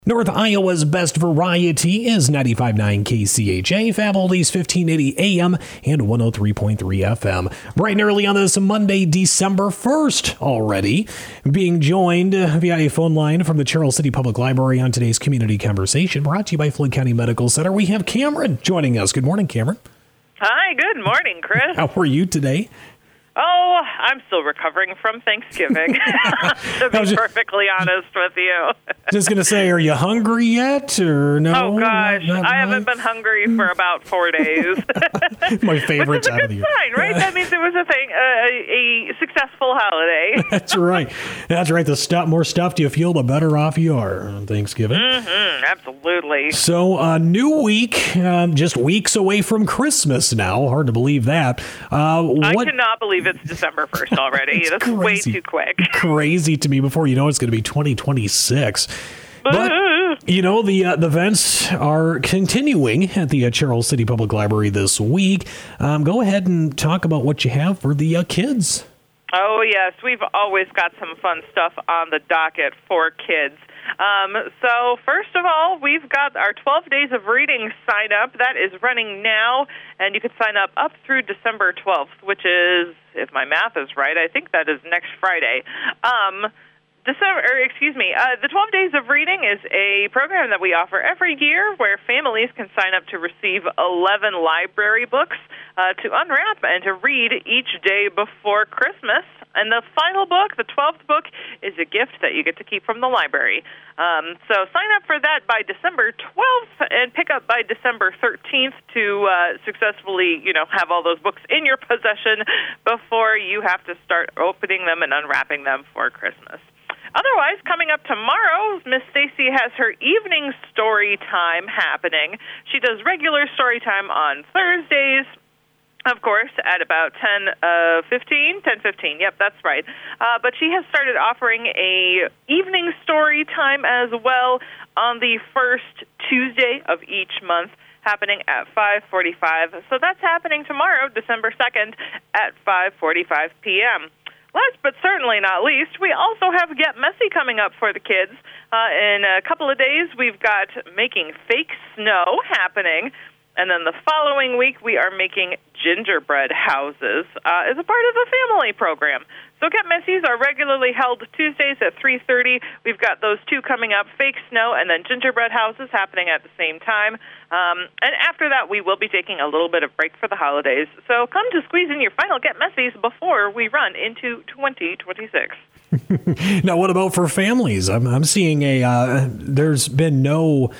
North Iowa's best variety is 95.9 KCHA, Fab Oldies 1580 AM and 103.3 FM. Bright and early on this Monday, December 1st already. Being joined via a phone line from the Charles City Public Library on today's Community Conversation, brought to you by Flint County Medical Center. We have Cameron joining us. Good morning, Cameron. Hi, good morning, Chris. How are you today? Oh, I'm still recovering from Thanksgiving, to be perfectly honest with you. Just going to say, are you hungry yet, or no? Oh, gosh, I haven't been hungry for about 4 days. My favorite time of the year. Sign, right? That means it was a successful holiday. That's right. That's right. The more stuffed you feel, the better off you are on Thanksgiving. Mm-hmm, absolutely. So, new week, just weeks away from Christmas now. Hard to believe that. I cannot believe it's December 1st already. That's crazy. Way too quick. Crazy to me. Before you know it's going to be 2026. But, you know, the events are continuing at the Charles City Public Library this week. Go ahead and talk about what you have for the kids. Oh, yes. We've always got some fun stuff on the docket for kids. So first of all, we've got our 12 Days of Reading sign up. That is running now, and you can sign up through December 12th, which is, if my math is right, I think that is next Friday. The 12 Days of Reading is a program that we offer every year where families can sign up to receive 11 library books to unwrap and to read each day before Christmas. And the final book, the 12th book, is a gift that you get to keep from the library. So sign up for that by December 12th and pick up by December 13th to successfully, have all those books in your possession before you have to start opening them and unwrapping them for Christmas. Otherwise, coming up tomorrow, Miss Stacy has her evening story time happening. She does regular story time on Thursdays, of course, at about 10:15. Yep, that's right. But she has started offering a evening story time as well on the first Tuesday of each month, happening at 5:45. So that's happening tomorrow, December 2nd, at 5:45 p.m. Last but certainly not least, we also have Get Messy coming up for the kids. In a couple of days, we've got Making Fake Snow happening. And then the following week, we are making gingerbread houses as a part of the family program. So Get Messy's are regularly held Tuesdays at 3:30. We've got those two coming up, Fake Snow and then gingerbread houses happening at the same time. And after that, we will be taking a little bit of break for the holidays. So come to squeeze in your final Get Messy's before we run into 2026. Now, what about for families? I'm seeing there's been no...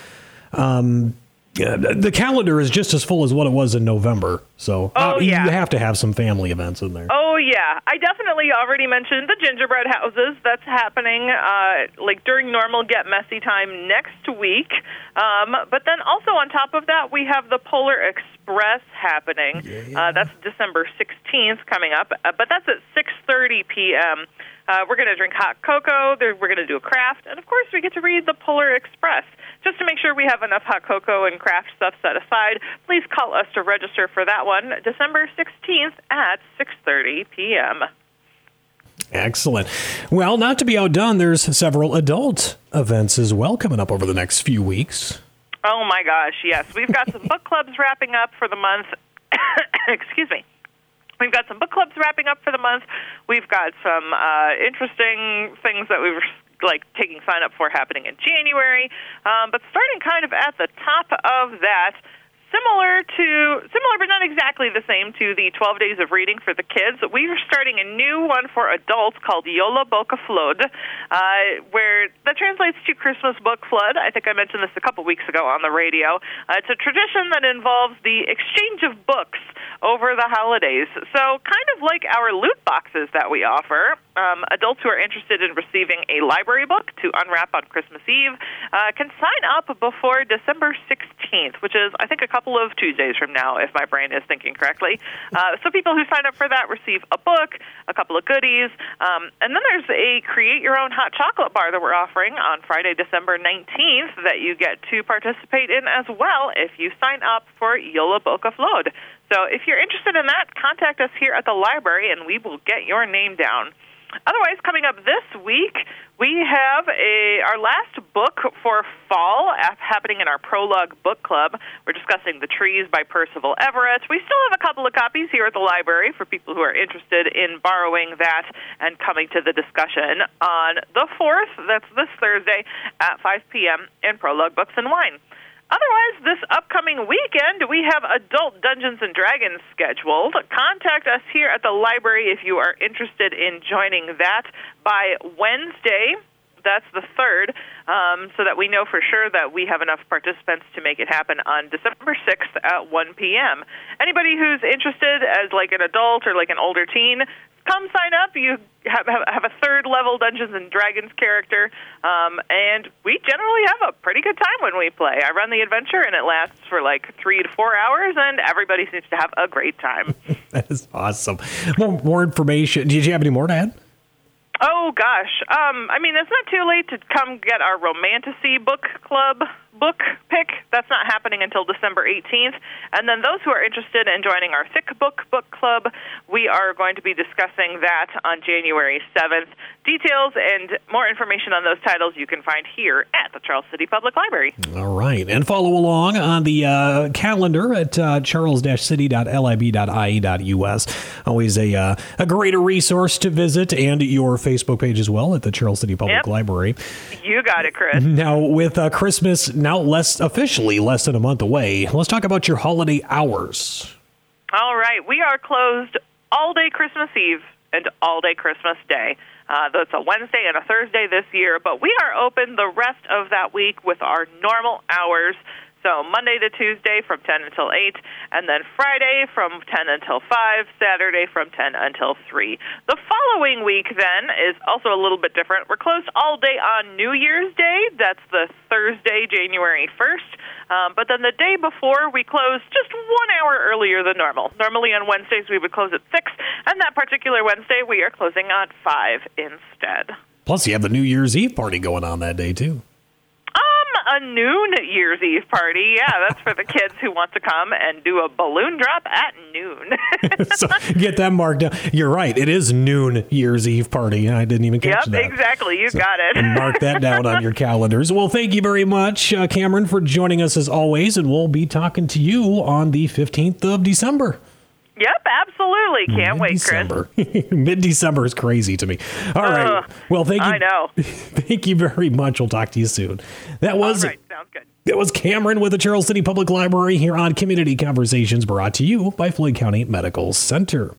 the calendar is just as full as what it was in November, so you have to have some family events in there. Oh, yeah. I definitely already mentioned the gingerbread houses. That's happening during normal Get Messy time next week. But then also on top of that, we have the Polar Express happening. That's December 16th coming up, but that's at 6:30 p.m. We're going to drink hot cocoa. We're going to do a craft. And, of course, we get to read the Polar Express. Just to make sure we have enough hot cocoa and craft stuff set aside, please call us to register for that one, December 16th at 6:30 p.m. Excellent. Well, not to be outdone, there's several adult events as well coming up over the next few weeks. Oh, my gosh, yes. We've got some book clubs wrapping up for the month. Excuse me. We've got some book clubs wrapping up for the month. We've got some interesting things that we've taking sign up for happening in January. But starting kind of at the top of that, similar but not exactly the same to the 12 Days of Reading for the kids, we are starting a new one for adults called Yola Boca Flood, where that translates to Christmas Book Flood. I think I mentioned this a couple weeks ago on the radio. It's a tradition that involves the exchange of books over the holidays. So kind of like our loot boxes that we offer, adults who are interested in receiving a library book to unwrap on Christmas Eve can sign up before December 16th, which is, I think, a couple of Tuesdays from now, if my brain is thinking correctly. So people who sign up for that receive a book, a couple of goodies, and then there's a create-your-own hot chocolate bar that we're offering on Friday, December 19th that you get to participate in as well if you sign up for Yola Boca Flood. So if you're interested in that, contact us here at the library, and we will get your name down. Otherwise, coming up this week, we have our last book for fall happening in our Prologue Book Club. We're discussing The Trees by Percival Everett. We still have a couple of copies here at the library for people who are interested in borrowing that and coming to the discussion on the 4th. That's this Thursday at 5 p.m. in Prologue Books and Wine. Otherwise, this upcoming weekend, we have adult Dungeons & Dragons scheduled. Contact us here at the library if you are interested in joining that by Wednesday. That's the 3rd, so that we know for sure that we have enough participants to make it happen on December 6th at 1 p.m. Anybody who's interested as like an adult or like an older teen, come sign up. You have a 3rd-level Dungeons & Dragons character, and we generally have a pretty good time when we play. I run the adventure, and it lasts for like 3 to 4 hours, and everybody seems to have a great time. That is awesome. More information. Did you have any more to add? Oh, gosh. I mean, it's not too late to come get our Romantasy Book Club book pick. That's not happening until December 18th. And then those who are interested in joining our Thick Book Book Club, we are going to be discussing that on January 7th. Details and more information on those titles you can find here at the Charles City Public Library. All right. And follow along on the calendar at charles-city.lib.ie.us. Always a greater resource to visit, and your Facebook page as well at the Charles City Public Library. You got it, Chris. Now, with Christmas now less than a month away, let's talk about your holiday hours. All right. We are closed all day Christmas Eve and all day Christmas Day. That's a Wednesday and a Thursday this year, but we are open the rest of that week with our normal hours. So Monday to Tuesday from 10 until 8, and then Friday from 10 until 5, Saturday from 10 until 3. The following week, then, is also a little bit different. We're closed all day on New Year's Day. That's the Thursday, January 1st. But then the day before, we close just 1 hour earlier than normal. Normally on Wednesdays, we would close at 6, and that particular Wednesday, we are closing at 5 instead. Plus, you have the New Year's Eve party going on that day, too. A noon Year's Eve party. Yeah, that's for the kids who want to come and do a balloon drop at noon. So get that marked down. You're right. It is noon Year's Eve party. I didn't even catch that. Yep, exactly. You got it. And mark that down on your calendars. Well, thank you very much, Cameron, for joining us as always. And we'll be talking to you on the 15th of December. Yep, absolutely. Can't wait, Chris. Mid-December is crazy to me. All right. Well, thank you. I know. Thank you very much. We'll talk to you soon. All right. Sounds good. That was Cameron with the Charles City Public Library here on Community Conversations, brought to you by Floyd County Medical Center.